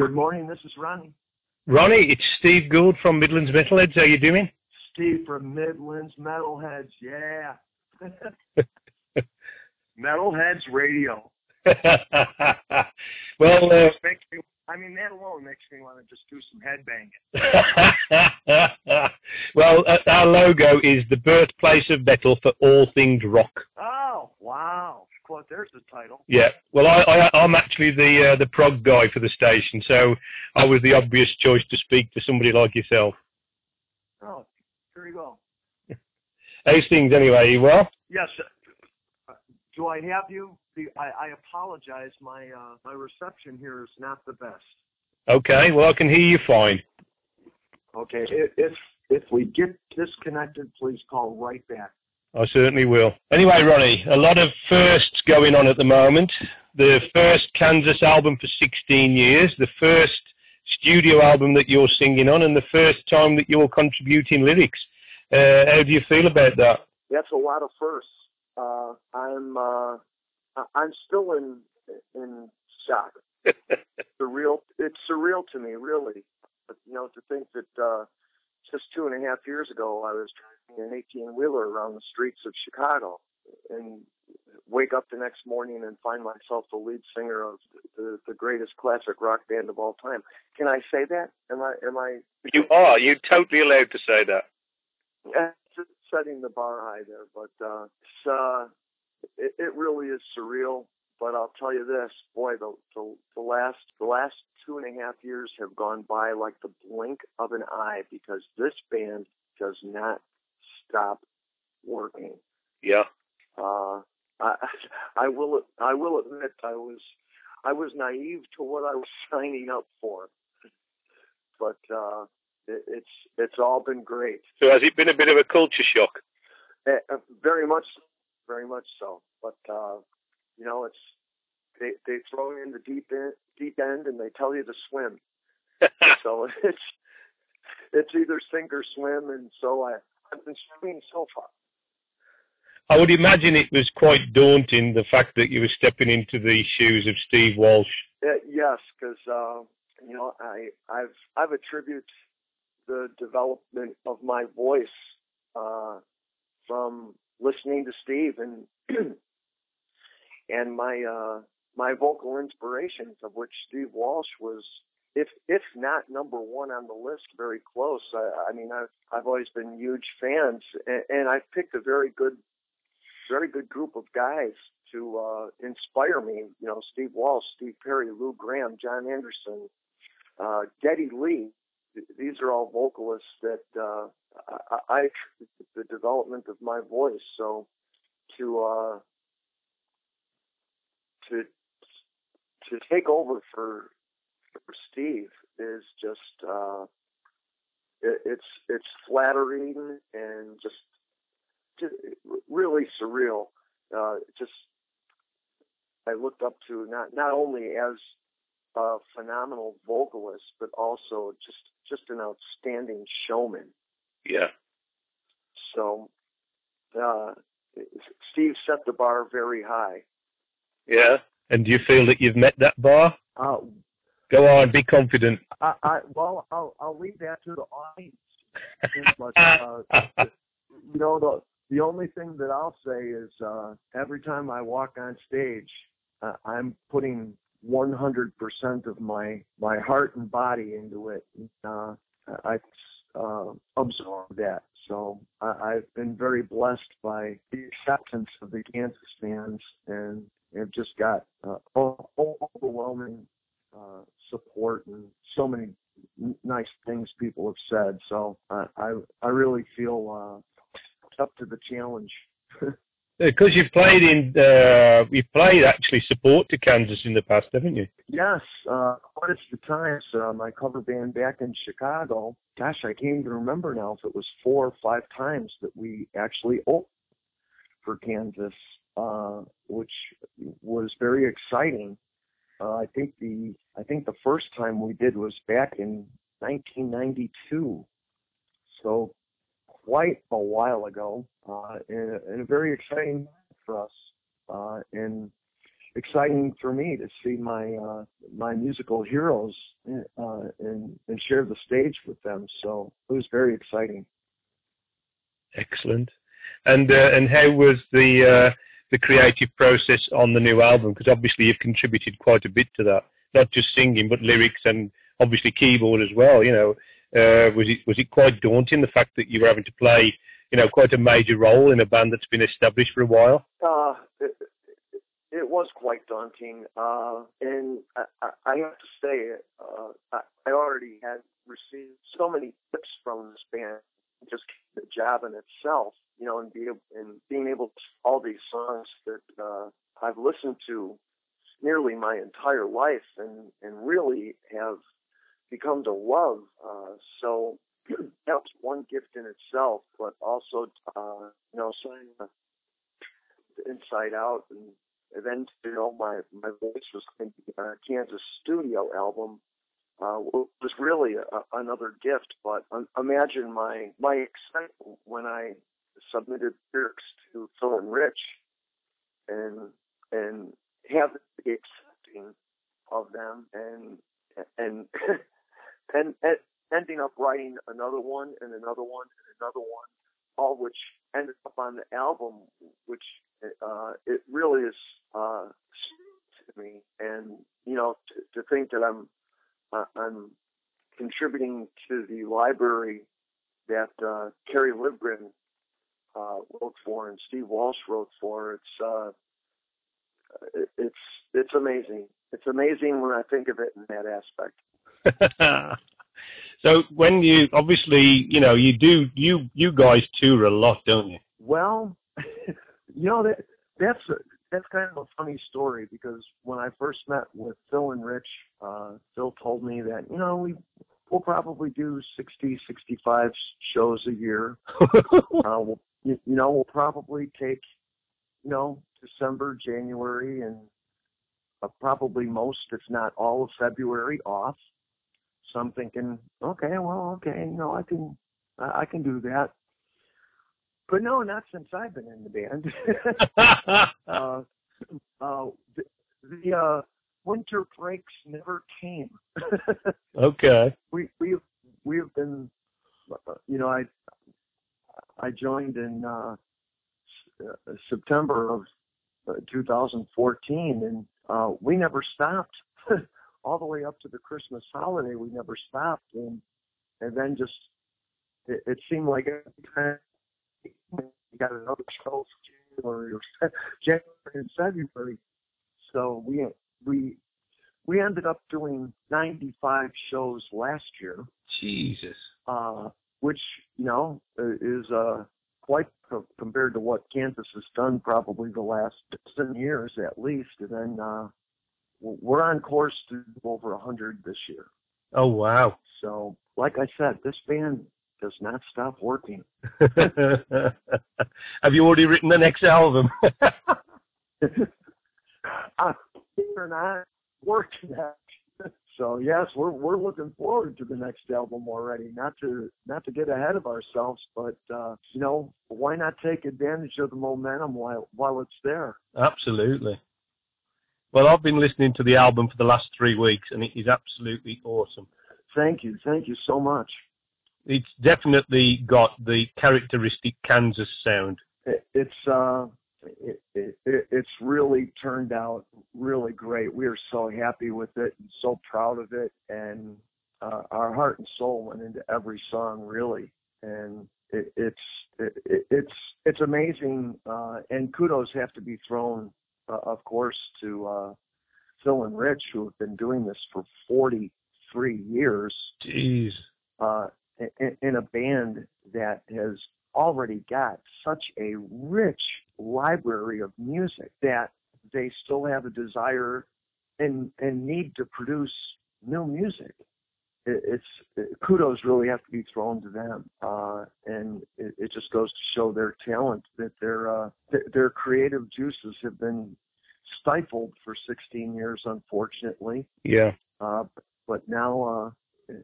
Good morning, this is Ronnie. Ronnie, it's Steve Gould from Midlands Metalheads. How you doing? Steve from Midlands Metalheads, yeah. Metalheads Radio. Well, that alone makes me want to just do some headbanging. well, our logo is the birthplace of metal for all things rock. Oh, wow. Well, there's the title. Yeah. Well, I'm actually the prog guy for the station, so I was the obvious choice to speak to somebody like yourself. Oh, here you go. How's things anyway? You well? Yes. Do I have you? I apologize. My reception here is not the best. Okay. Well, I can hear you fine. Okay. If we get disconnected, please call right back. I certainly will. Anyway, Ronnie, a lot of firsts going on at the moment. The first Kansas album for 16 years, the first studio album that you're singing on, and the first time that you're contributing lyrics. How do you feel about that? That's a lot of firsts. I'm still in shock. It's surreal to me, really. To think that just 2.5 years ago I was driving an 18-wheeler around the streets of Chicago and wake up the next morning and find myself the lead singer of the greatest classic rock band of all time. Can I say that? Am I? You are. You're totally allowed to say that. Just setting the bar high there, but it really is surreal. But I'll tell you this, boy, the last 2.5 years have gone by like the blink of an eye because this band does not stop working. Yeah. I will admit I was naive to what I was signing up for, but it's all been great. So has it been a bit of a culture shock? Very much so. But it's they throw you in the deep end and they tell you to swim. So it's either sink or swim, and so I've been swimming so far. I would imagine it was quite daunting, the fact that you were stepping into the shoes of Steve Walsh. Yes, because I've attributed the development of my voice from listening to Steve and my vocal inspirations, of which Steve Walsh was, if not number one on the list, very close. I've always been huge fans, and I've picked a very good group of guys to inspire me. Steve Walsh, Steve Perry, Lou Gramm, John Anderson, Geddy Lee. These are all vocalists that I the development of my voice. So to take over for Steve is just it's flattering and just really surreal. I looked up to not only as a phenomenal vocalist, but also just an outstanding showman. Yeah. So Steve set the bar very high. Yeah. And do you feel that you've met that bar? Go on, be confident. I'll leave that to the audience. But, the only thing that I'll say is every time I walk on stage, I'm putting 100% of my heart and body into it. I absorb that. So I've been very blessed by the acceptance of the Kansas fans, and have just got overwhelming support and so many nice things people have said. So I really feel up to the challenge. Because you've played actually support to Kansas in the past, haven't you? Yes, quite a few times. My cover band back in Chicago, gosh, I can't even remember now if it was 4 or 5 times that we actually opened for Kansas, which was very exciting. I think the first time we did was back in 1992, so quite a while ago, and a very exciting for us. And exciting for me to see my musical heroes and share the stage with them. So it was very exciting. Excellent. And how was the creative process on the new album? Because obviously you've contributed quite a bit to that, not just singing, but lyrics and obviously keyboard as well. Was it quite daunting, the fact that you were having to play, quite a major role in a band that's been established for a while? It was quite daunting, and I have to say, I already had received so many tips from this band, just the job in itself, and being able to all these songs that I've listened to nearly my entire life and really have become to love. So that was one gift in itself, but also, signing Inside Out, and then my voice was in the Kansas studio album was really another gift. But imagine my excitement when I submitted lyrics to Phil and Rich, and have the accepting of them, and ending up writing another one and another one and another one, all which ended up on the album, which it really is to me. And to think that I'm contributing to the library that Kerry Livgren wrote for and Steve Walsh wrote for. It's amazing. It's amazing when I think of it in that aspect. So when you obviously you guys tour a lot, don't you? Well, that's kind of a funny story, because when I first met with Phil and Rich, Phil told me that we'll probably do 60, 65 shows a year. We'll probably take December, January, and probably most, if not all, of February off. So I'm thinking, okay, I can do that. But no, not since I've been in the band. The winter breaks never came. Okay. We have been, I joined in September of 2014, and we never stopped. All the way up to the Christmas holiday, we never stopped, and then just it seemed like every time we got another show for January and February. So we ended up doing 95 shows last year. Jesus. Which is quite compared to what Kansas has done probably the last 10 years at least, and then. We're on course to do over 100 this year. Oh, wow. So, like I said, this band does not stop working. Have you already written the next album? We're not working that. So, yes, we're looking forward to the next album already. Not to get ahead of ourselves, but, why not take advantage of the momentum while it's there? Absolutely. Well, I've been listening to the album for the last 3 weeks, and it is absolutely awesome. Thank you so much. It's definitely got the characteristic Kansas sound. It's really turned out really great. We are so happy with it and so proud of it, and our heart and soul went into every song, really. And it's amazing, and kudos have to be thrown. Of course, to Phil and Rich, who have been doing this for 43 years. Jeez. In a band that has already got such a rich library of music that they still have a desire and need to produce new music. Kudos really have to be thrown to them, and it just goes to show their talent, that their creative juices have been stifled for 16 years, unfortunately. Yeah. But now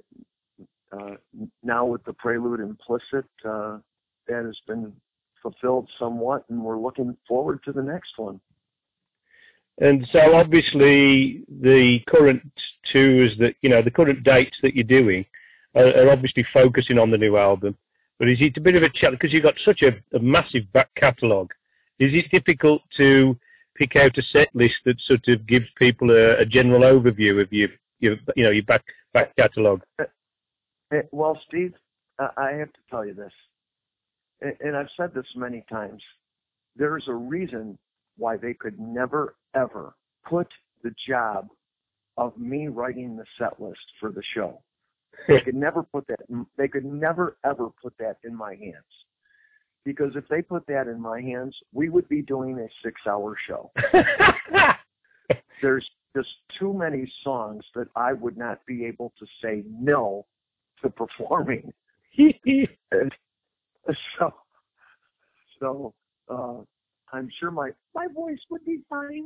with the Prelude Implicit, that has been fulfilled somewhat, and we're looking forward to the next one. And so obviously the current tours that, the current dates that you're doing are obviously focusing on the new album. But is it a bit of a challenge because you've got such a massive back catalogue? Is it difficult to pick out a set list that sort of gives people a general overview of your back catalogue? Well, Steve, I have to tell you this, and I've said this many times. There's a reason why they could never, ever put the job of me writing the set list for the show. They could never put that. They could never, ever put that in my hands. Because if they put that in my hands, we would be doing a 6-hour show. There's just too many songs that I would not be able to say no to performing. So I'm sure my voice would be fine,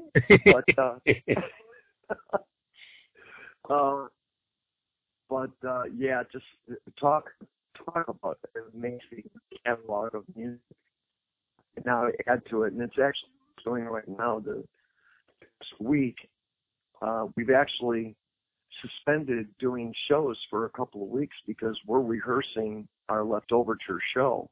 but yeah, just talk about an amazing catalog of music. And now add to it, and it's actually going right now. This week, we've actually suspended doing shows for a couple of weeks because we're rehearsing our Leftoverture show.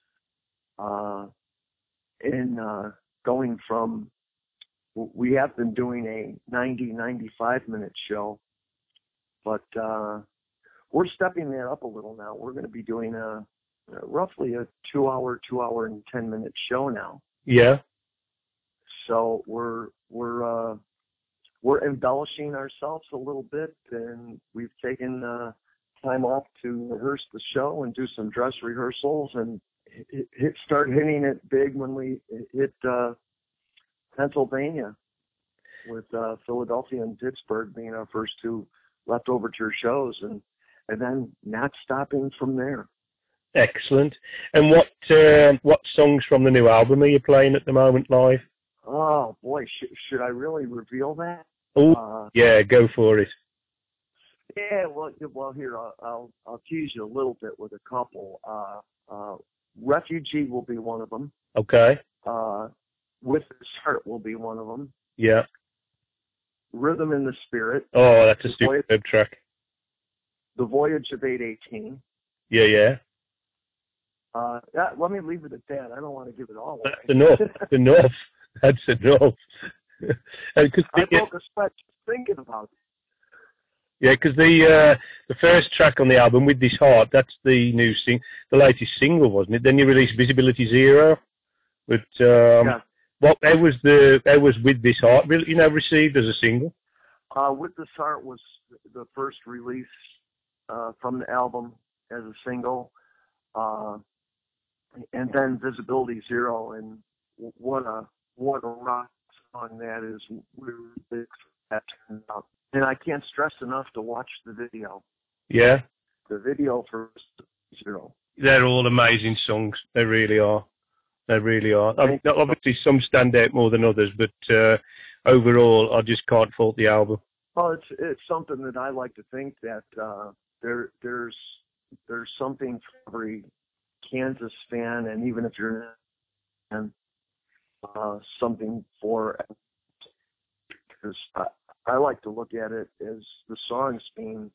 Going from, we have been doing a 95 minute show, but we're stepping that up a little now. We're going to be doing roughly a 2 hour and 10 minute show now. Yeah. So we're embellishing ourselves a little bit, and we've taken time off to rehearse the show and do some dress rehearsals and start hitting it big when we hit Pennsylvania, with Philadelphia and Pittsburgh being our first two Leftoverture shows, and then not stopping from there. Excellent. And what songs from the new album are you playing at the moment live? Oh boy, should I really reveal that? Oh, yeah, go for it. Yeah, well, here I'll tease you a little bit with a couple. Refugee will be one of them. Okay. With This Heart will be one of them. Yeah. Rhythm in the Spirit. Oh, that's a superb track. The Voyage of 818. Yeah. Let me leave it at that. I don't want to give it all away. That's enough. That's enough. I broke a sweat just thinking about it. Yeah, because the first track on the album, With This Heart, that's the the latest single, wasn't it? Then you released Visibility Zero. But yeah. how was With This Heart received as a single? With This Heart was the first release from the album as a single, and then Visibility Zero, and what a rock song that is. Really big for that turned out. And I can't stress enough to watch the video. Yeah. The video for Zero. They're all amazing songs. They really are. They really are. I mean, obviously, some stand out more than others, but overall, I just can't fault the album. Well, it's something that I like to think that there's something for every Kansas fan, and even if you're not, something for, because I like to look at it as the songs being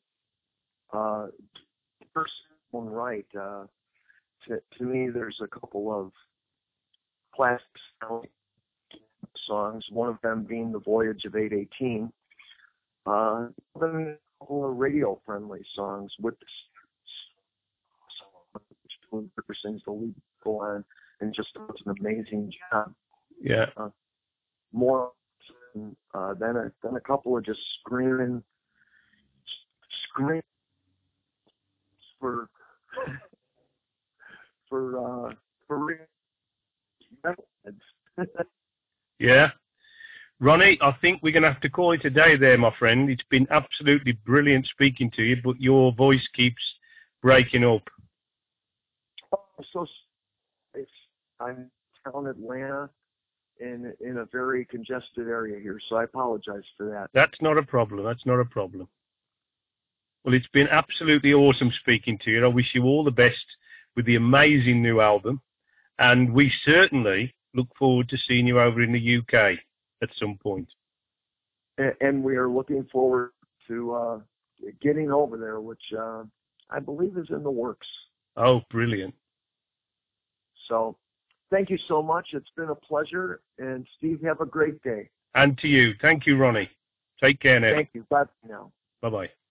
first one right. To me, there's a couple of classic songs. One of them being The Voyage of 818. Then a couple of radio-friendly songs with which sings the lead on and just does an amazing job. Yeah. More. Then a couple of just screaming for Yeah. Ronnie, I think we're going to have to call it a day there, my friend. It's been absolutely brilliant speaking to you, but your voice keeps breaking up. So I'm down in Atlanta in a very congested area here, so I apologize for that. That's not a problem. Well, it's been absolutely awesome speaking to you. I wish you all the best with the amazing new album, and we certainly look forward to seeing you over in the UK at some point. and we are looking forward to getting over there, which I believe is in the works. Oh, brilliant. So thank you so much. It's been a pleasure. And Steve, have a great day. And to you. Thank you, Ronnie. Take care now. Thank you. Bye now. Bye-bye.